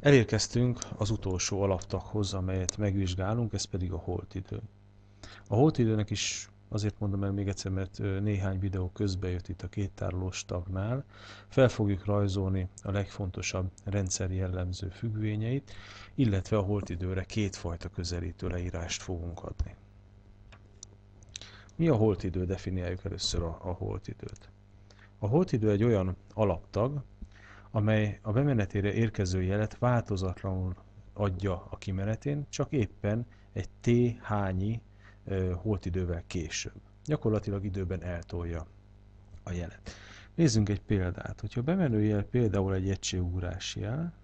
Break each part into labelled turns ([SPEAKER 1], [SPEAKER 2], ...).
[SPEAKER 1] Elérkeztünk az utolsó alaptaghoz, amelyet megvizsgálunk, ez pedig a holtidő. A holtidőnek is azért mondom el még egyszer, mert néhány videó közbejött itt a kéttárolós tagnál. Fel fogjuk rajzolni a legfontosabb rendszer jellemző függvényeit, illetve a holtidőre kétfajta közelítő leírást fogunk adni. Mi a holtidő? Definiáljuk először a holtidőt. A holtidő egy olyan alaptag, amely a bemenetére érkező jelet változatlanul adja a kimenetén, csak éppen egy t-hányi holtidővel később. Gyakorlatilag időben eltolja a jelet. Nézzünk egy példát. Hogyha a bemenő jel például egy egységugrás jel,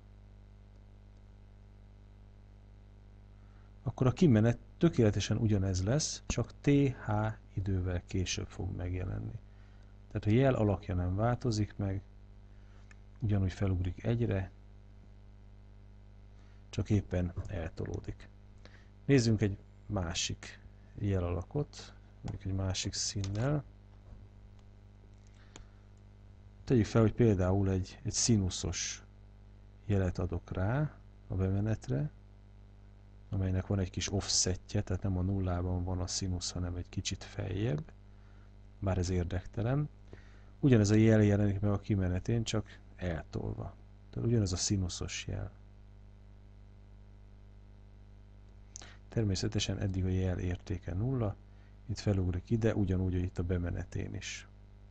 [SPEAKER 1] akkor a kimenet tökéletesen ugyanez lesz, csak th idővel később fog megjelenni. Tehát a jel alakja nem változik meg, ugyanúgy felugrik egyre, csak éppen eltolódik. Nézzünk egy másik jelalakot, mondjuk egy másik színnel. Tegyük fel, hogy például egy színuszos jelet adok rá a bemenetre, amelynek van egy kis offsetje, tehát nem a nullában van a színusz, hanem egy kicsit feljebb, bár ez érdektelen. Ugyanez a jel jelenik meg a kimenetén, csak eltolva. Tehát ugyanez a színuszos jel. Természetesen eddig a jel értéke nulla, itt felugrik ide, ugyanúgy, hogy itt a bemenetén is.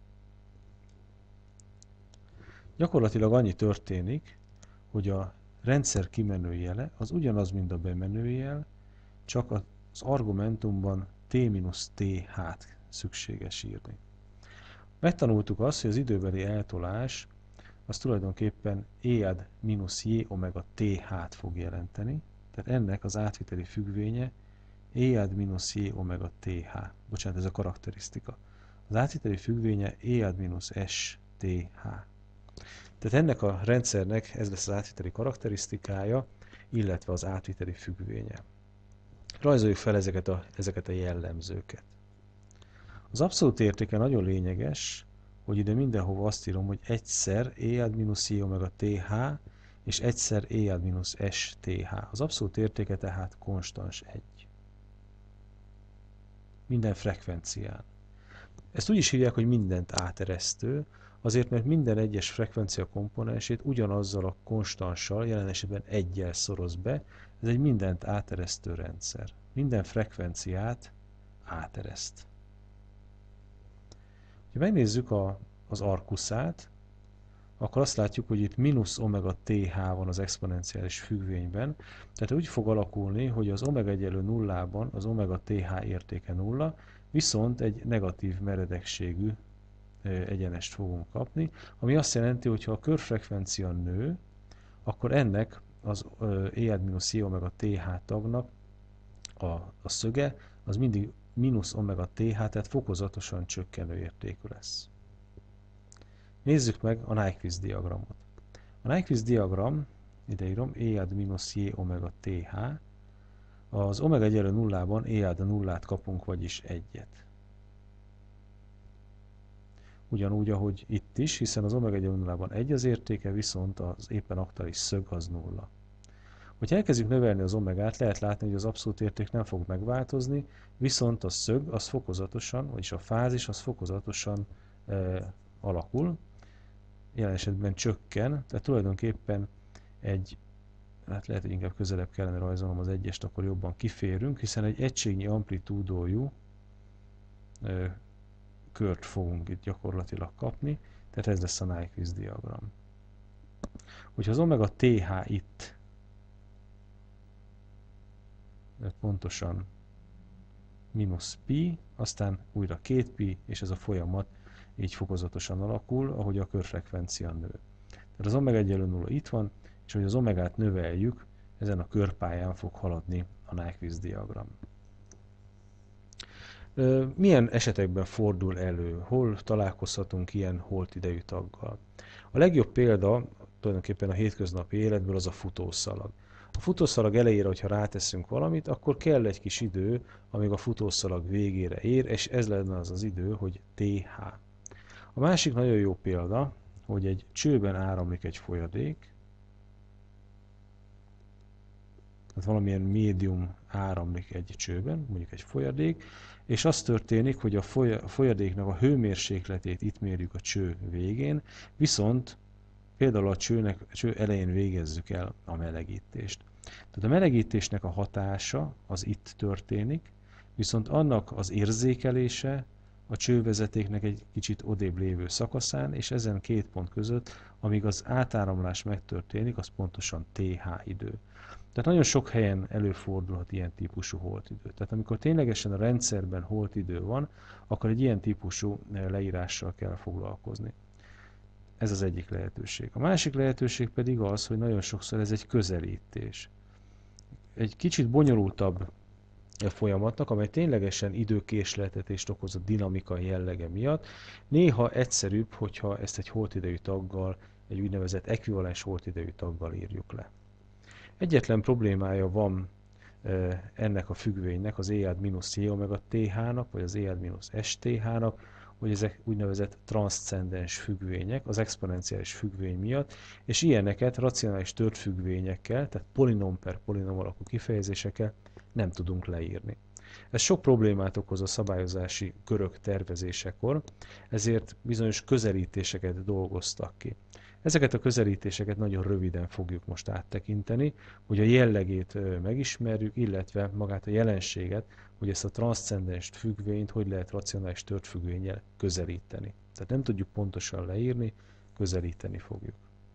[SPEAKER 1] Gyakorlatilag annyi történik, hogy a rendszer kimenő jele az ugyanaz, mint a bemenő jel, csak az argumentumban t-th-t szükséges írni. Megtanultuk azt, hogy az időbeli eltolás az tulajdonképpen e-ad -j omega th-t fog jelenteni, tehát ennek az átviteli függvénye e-ad -j omega th. Bocsánat, ez a karakterisztika. Az átviteli függvénye e-ad -s th. Tehát ennek a rendszernek ez lesz az átviteli karakterisztikája, illetve az átviteli függvénye. Rajzoljuk fel ezeket a jellemzőket. Az abszolút értéke nagyon lényeges, hogy ide mindenhova azt írom, hogy egyszer e-ad -j omega th és egyszer e-ad -s th. Az abszolút értéke tehát konstans 1. Minden frekvencián. Ezt úgy is hívják, hogy mindent áteresztő, azért, mert minden egyes frekvencia komponensét ugyanazzal a konstanssal, jelen esetben 1-jel szoroz be, ez egy mindent áteresztő rendszer. Minden frekvenciát átereszt. Ha megnézzük az arkuszát, akkor azt látjuk, hogy itt mínusz omega th van az exponenciális függvényben, tehát úgy fog alakulni, hogy az omega egyenlő nullában az omega th értéke nulla, viszont egy negatív meredekségű egyenest fogunk kapni, ami azt jelenti, hogy ha a körfrekvencia nő, akkor ennek az e-ad -j omega th tagnak a szöge az mindig mínusz omega th, tehát fokozatosan csökkenő értékű lesz. Nézzük meg a Nyquist diagramot. A Nyquist diagram, ideírom, e-ad -j omega th, az omega egyenlő nullában e-ad nullát kapunk, vagyis 1-et. Ugyanúgy, ahogy itt is, hiszen az omega egyenlő nullában 1 az értéke, viszont az éppen aktuális szög az nulla. Hogyha elkezdjük növelni az omegát, lehet látni, hogy az abszolút érték nem fog megváltozni, viszont a szög az fokozatosan, vagyis a fázis az fokozatosan alakul, jelen esetben csökken, tehát tulajdonképpen hát lehet, hogy inkább közelebb kellene rajzolnom az egyest, akkor jobban kiférünk, hiszen egy egységnyi amplitúdójú kört fogunk itt gyakorlatilag kapni, tehát ez lesz a Nyquist diagram. Hogyha az omega th itt pontosan mínusz pi, aztán újra 2 pi, és ez a folyamat így fokozatosan alakul, ahogy a körfrekvencia nő. Tehát az omega egyenlő nulla itt van, és hogy az omegát növeljük, ezen a körpályán fog haladni a Nyquist diagram. Milyen esetekben fordul elő? Hol találkozhatunk ilyen holtidejű taggal? A legjobb példa tulajdonképpen a hétköznapi életből az a futószalag. A futószalag elejére, hogyha ráteszünk valamit, akkor kell egy kis idő, amíg a futószalag végére ér, és ez lenne az az idő, hogy th. A másik nagyon jó példa, hogy egy csőben áramlik egy folyadék, tehát valamilyen médium áramlik egy csőben, mondjuk egy folyadék, és az történik, hogy a folyadéknak a hőmérsékletét itt mérjük a cső végén, viszont például a cső elején végezzük el a melegítést. Tehát a melegítésnek a hatása az itt történik, viszont annak az érzékelése a csővezetéknek egy kicsit odébb lévő szakaszán, és ezen két pont között, amíg az átáramlás megtörténik, az pontosan TH idő. Tehát nagyon sok helyen előfordulhat ilyen típusú holtidő. Tehát amikor ténylegesen a rendszerben holtidő van, akkor egy ilyen típusú leírással kell foglalkozni. Ez az egyik lehetőség. A másik lehetőség pedig az, hogy nagyon sokszor ez egy közelítés. Egy kicsit bonyolultabb folyamatnak, amely ténylegesen időkésleltetést okoz a dinamikai jellege miatt. Néha egyszerűbb, hogyha ezt egy holtidejű taggal, egy úgynevezett ekvivalens holtidejű taggal írjuk le. Egyetlen problémája van ennek a függvénynek, az EAD-J-TH-nak, vagy az EAD-STH-nak, hogy ezek úgynevezett transzcendens függvények, az exponenciális függvény miatt, és ilyeneket racionális tört függvényekkel, tehát polinom per polinom alakú kifejezésekkel nem tudunk leírni. Ez sok problémát okoz a szabályozási körök tervezésekor, ezért bizonyos közelítéseket dolgoztak ki. Ezeket a közelítéseket nagyon röviden fogjuk most áttekinteni, hogy a jellegét megismerjük, illetve magát a jelenséget, hogy ezt a transzcendens függvényt hogy lehet racionális tört függvénnyel közelíteni. Tehát nem tudjuk pontosan leírni, közelíteni fogjuk.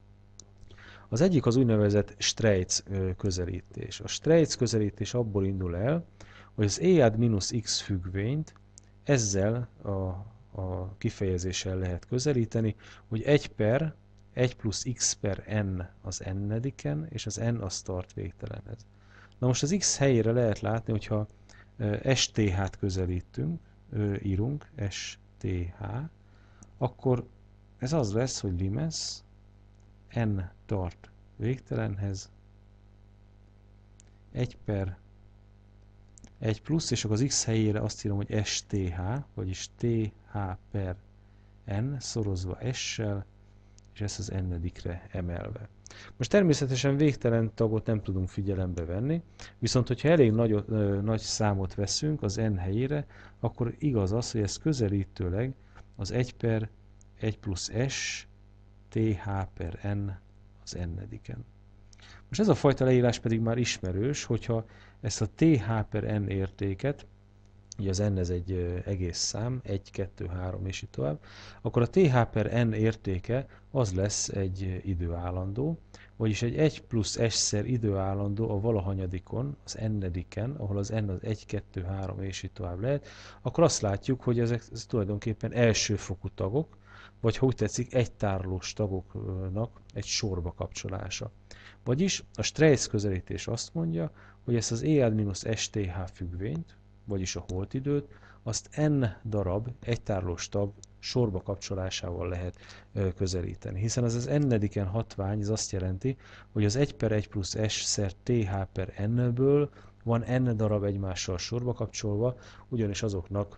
[SPEAKER 1] Az egyik az úgynevezett Streitz közelítés. A Streitz közelítés abból indul el, hogy az EAD-X függvényt ezzel a kifejezéssel lehet közelíteni, hogy 1 plusz x per n az n-ediken, és az n az tart végtelenhez. Na most az x helyére lehet látni, hogyha STH-t közelítünk, írunk, STH, akkor ez az lesz, hogy limes n tart végtelenhez, 1 per 1 plusz, és akkor az x helyére azt írom, hogy STH, vagyis TH per n szorozva s-sel, és ezt az n-edikre emelve. Most természetesen végtelen tagot nem tudunk figyelembe venni, viszont hogyha elég nagy számot veszünk az n helyére, akkor igaz az, hogy ez közelítőleg az 1 per 1 plusz s th per n az n-ediken. Most ez a fajta leírás pedig már ismerős, hogyha ezt a th per n értéket, ugye az n ez egy egész szám, 1, 2, 3 és így tovább, akkor a th per n értéke az lesz egy időállandó, vagyis egy 1 plusz s-szer időállandó a valahanyadikon, az n-ediken, ahol az n az 1, 2, 3 és így tovább lehet, akkor azt látjuk, hogy ezek tulajdonképpen elsőfokú tagok, vagy ha úgy tetszik, egytárolós tagoknak egy sorba kapcsolása. Vagyis a Streitz közelítés azt mondja, hogy ezt az EAD-STH függvényt, vagyis a holtidőt, azt n darab egytárolós tag sorba kapcsolásával lehet közelíteni. Hiszen az n-ediken hatvány, ez azt jelenti, hogy az 1 per 1 plusz s szer th per n-ből van n darab egymással sorba kapcsolva, ugyanis azoknak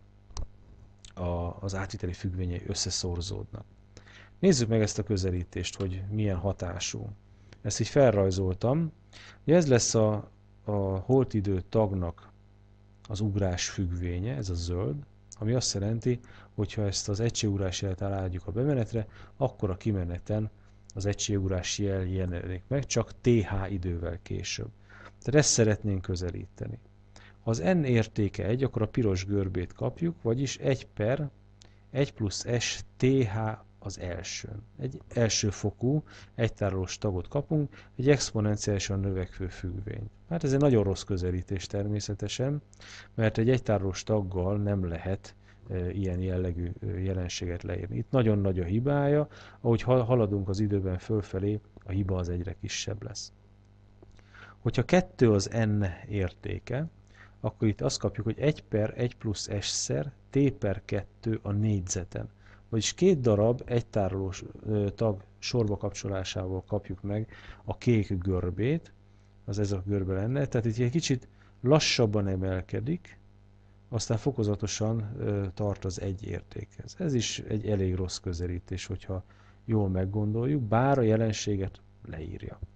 [SPEAKER 1] az átviteli függvényei összeszorzódnak. Nézzük meg ezt a közelítést, hogy milyen hatású. Ezt így felrajzoltam. Ugye ez lesz a holtidő tagnak az ugrás függvénye, ez a zöld, ami azt jelenti, hogy ha ezt az egységugrás jelet aláadjuk a bemenetre, akkor a kimeneten az egységugrás jel jelenik meg, csak th idővel később. Tehát ezt szeretnénk közelíteni. Ha az n értéke 1, akkor a piros görbét kapjuk, vagyis 1 per 1 plusz s th az elsőn. Egy elsőfokú egytárolós tagot kapunk, egy exponenciálisan növekvő függvényt. Hát ez egy nagyon rossz közelítés természetesen, mert egy egytárolós taggal nem lehet ilyen jellegű jelenséget leírni. Itt nagyon nagy a hibája, ahogy haladunk az időben fölfelé, a hiba az egyre kisebb lesz. Hogyha 2 az n értéke, akkor itt azt kapjuk, hogy 1 per 1 plusz s-szer t per 2 a négyzeten. Vagyis 2 darab egytárolós tag sorba kapcsolásával kapjuk meg a kék görbét, az ez a görbe lenne, tehát itt egy kicsit lassabban emelkedik, aztán fokozatosan tart az 1 értékhez. Ez is egy elég rossz közelítés, hogyha jól meggondoljuk, bár a jelenséget leírja.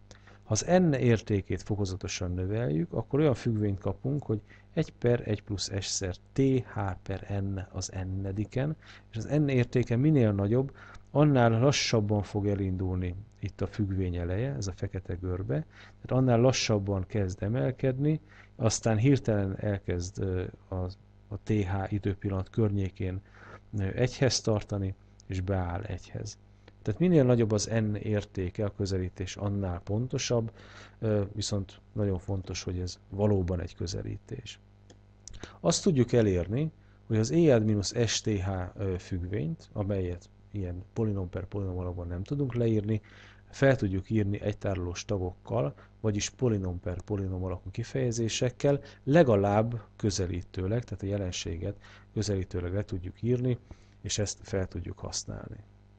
[SPEAKER 1] Ha az n értékét fokozatosan növeljük, akkor olyan függvényt kapunk, hogy 1 per 1 plusz s-szer th per n az n-ediken, és az n értéke minél nagyobb, annál lassabban fog elindulni itt a függvény eleje, ez a fekete görbe, tehát annál lassabban kezd emelkedni, aztán hirtelen elkezd a TH időpillanat környékén egyhez tartani, és beáll egyhez. Tehát minél nagyobb az n értéke, a közelítés annál pontosabb, viszont nagyon fontos, hogy ez valóban egy közelítés. Azt tudjuk elérni, hogy az EAD-STH függvényt, amelyet ilyen polinom per polinom alapon nem tudunk leírni, fel tudjuk írni egytárolós tagokkal, vagyis polinom per polinom alakú kifejezésekkel, legalább közelítőleg, tehát a jelenséget közelítőleg le tudjuk írni, és ezt fel tudjuk használni.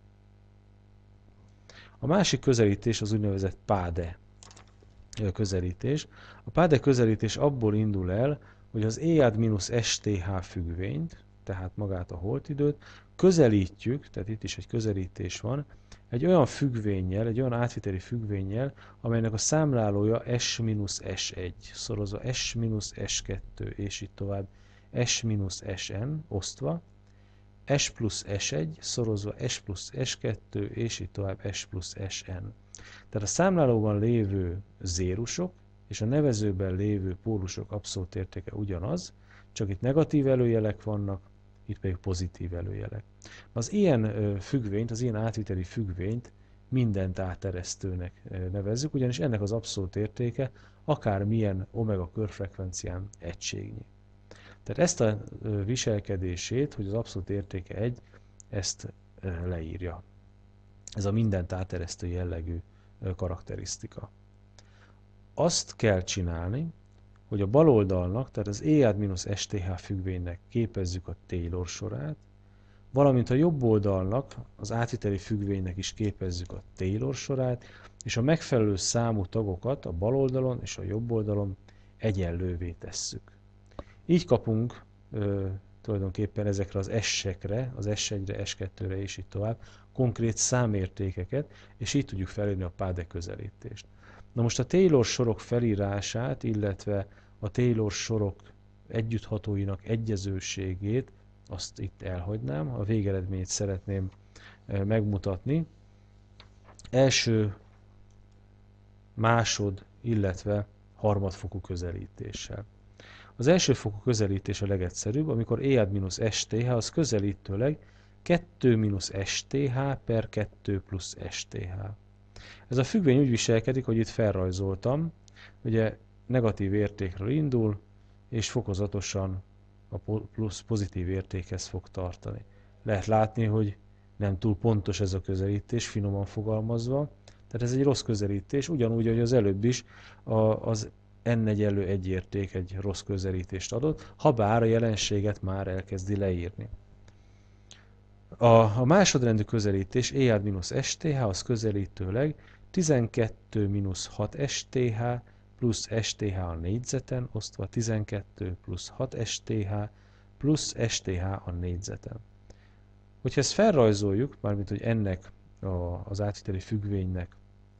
[SPEAKER 1] A másik közelítés az úgynevezett PADE közelítés. A PADE közelítés abból indul el, hogy az EAD-STH függvényt, tehát magát a holtidőt, közelítjük, tehát itt is egy közelítés van, egy olyan függvénnyel, egy olyan átviteli függvénnyel, amelynek a számlálója S-S1 szorozva S-S2 és így tovább S-Sn osztva, S plusz S1 szorozva S plusz S2 és így tovább S plusz Sn. Tehát a számlálóban lévő zérusok és a nevezőben lévő pólusok abszolút értéke ugyanaz, csak itt negatív előjelek vannak, itt pedig pozitív előjelek. Az ilyen függvényt, az ilyen átviteli függvényt mindent áteresztőnek nevezzük, ugyanis ennek az abszolút értéke akármilyen omega körfrekvencián egységnyi. Tehát ezt a viselkedését, hogy az abszolút értéke 1, ezt leírja. Ez a mindent áteresztő jellegű karakterisztika. Azt kell csinálni, hogy a bal oldalnak, tehát az EAD-STH függvénynek képezzük a Taylor sorát, valamint a jobb oldalnak, az átviteli függvénynek is képezzük a Taylor sorát, és a megfelelő számú tagokat a bal oldalon és a jobb oldalon egyenlővé tesszük. Így kapunk tulajdonképpen ezekre az S-ekre, az S1-re, S2-re és így tovább konkrét számértékeket, és így tudjuk felírni a PADE közelítést. Na most a Taylor sorok felírását, illetve a Taylor sorok együtthatóinak egyezőségét, azt itt elhagynám, a végeredményt szeretném megmutatni. Első, másod, illetve harmadfokú közelítéssel. Az elsőfokú közelítés a legegyszerűbb, amikor EAD-STH az közelítőleg 2-STH per 2 plusz STH. Ez a függvény úgy viselkedik, hogy itt felrajzoltam, ugye negatív értékről indul, és fokozatosan a plusz pozitív értékhez fog tartani. Lehet látni, hogy nem túl pontos ez a közelítés, finoman fogalmazva, tehát ez egy rossz közelítés, ugyanúgy, ahogy az előbb is az n-1 érték egy rossz közelítést adott, habár a jelenséget már elkezdi leírni. A másodrendű közelítés EAD-STH az közelítőleg 12-6 STH plusz STH a négyzeten osztva 12 plusz 6 STH plusz STH a négyzeten. Hogyha ezt felrajzoljuk, mármint hogy ennek az átviteli függvénynek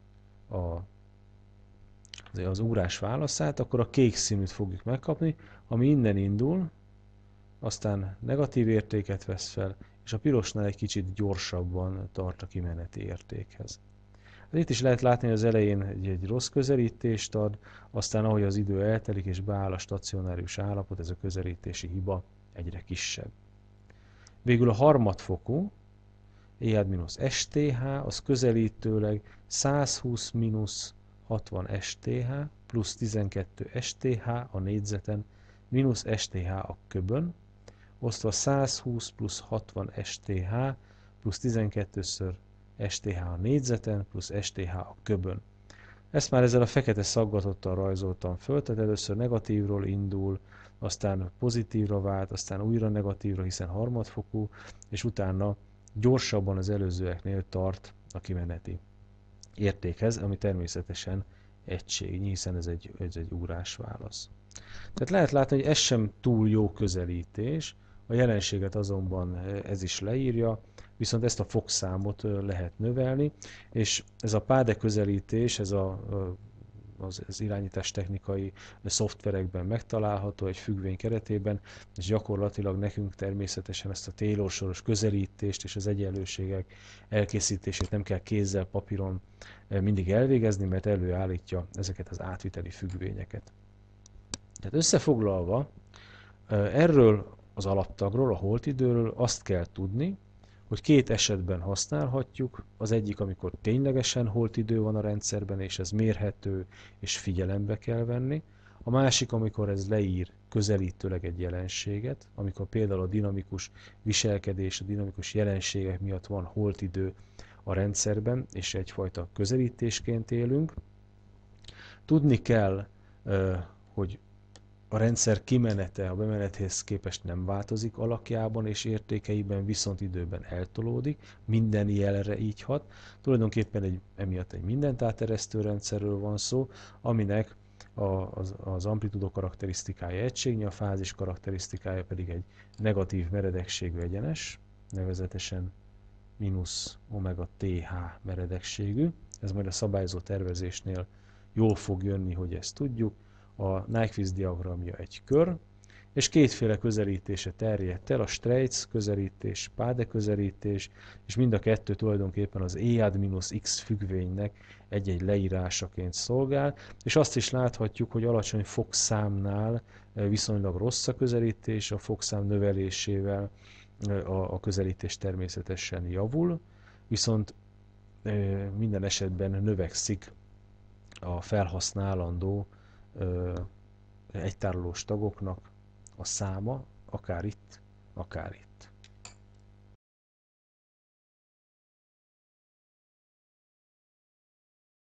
[SPEAKER 1] az órás válaszát, akkor a kék színűt fogjuk megkapni, ami innen indul, aztán negatív értéket vesz fel, és a pirosnál egy kicsit gyorsabban tart a kimeneti értékhez. Itt is lehet látni, hogy az elején egy rossz közelítést ad, aztán ahogy az idő eltelik és beáll a stacionárius állapot, ez a közelítési hiba egyre kisebb. Végül a harmadfokú EAD-STH az közelítőleg 120 60 STH plusz 12 STH a négyzeten mínusz STH a köbön, osztva 120 plusz 60 STH plusz 12-ször STH a négyzeten plusz STH a köbön. Ezt már ezzel a fekete szaggatottal rajzoltam föl, tehát először negatívról indul, aztán pozitívra vált, aztán újra negatívra, hiszen harmadfokú, és utána gyorsabban az előzőeknél tart a kimeneti értékhez, ami természetesen egységnyi, hiszen ez egy órás válasz. Tehát lehet látni, hogy ez sem túl jó közelítés, a jelenséget azonban ez is leírja, viszont ezt a fokszámot lehet növelni, és ez a PADE közelítés, ez a az irányítás technikai szoftverekben megtalálható egy függvény keretében, és gyakorlatilag nekünk természetesen ezt a Taylor-soros közelítést és az egyenlőségek elkészítését nem kell kézzel, papíron mindig elvégezni, mert előállítja ezeket az átviteli függvényeket. Tehát összefoglalva, erről az alaptagról, a holtidőről azt kell tudni, hogy két esetben használhatjuk. Az egyik, amikor ténylegesen holtidő van a rendszerben, és ez mérhető, és figyelembe kell venni. A másik, amikor ez leír közelítőleg egy jelenséget, amikor például a dinamikus viselkedés, a dinamikus jelenségek miatt van holtidő a rendszerben, és egyfajta közelítésként élünk. Tudni kell, hogy a rendszer kimenete a bemenethez képest nem változik alakjában és értékeiben, viszont időben eltolódik, minden jelre így hat. Tulajdonképpen emiatt egy mindent áteresztő rendszerről van szó, aminek az amplitúdó karakterisztikája egységnyi, a fázis karakterisztikája pedig egy negatív meredekségű egyenes, nevezetesen mínusz omega TH meredekségű. Ez majd a szabályozó tervezésnél jól fog jönni, hogy ezt tudjuk. A Nyquist diagramja egy kör, és kétféle közelítése terjedt el, a Streitz közelítés, Pade közelítés, és mind a kettő tulajdonképpen az EAD-X függvénynek egy-egy leírásaként szolgál, és azt is láthatjuk, hogy alacsony fokszámnál viszonylag rossz a közelítés, a fokszám növelésével a közelítés természetesen javul, viszont minden esetben növekszik a felhasználandó egytárolós tagoknak a száma, akár itt, akár itt.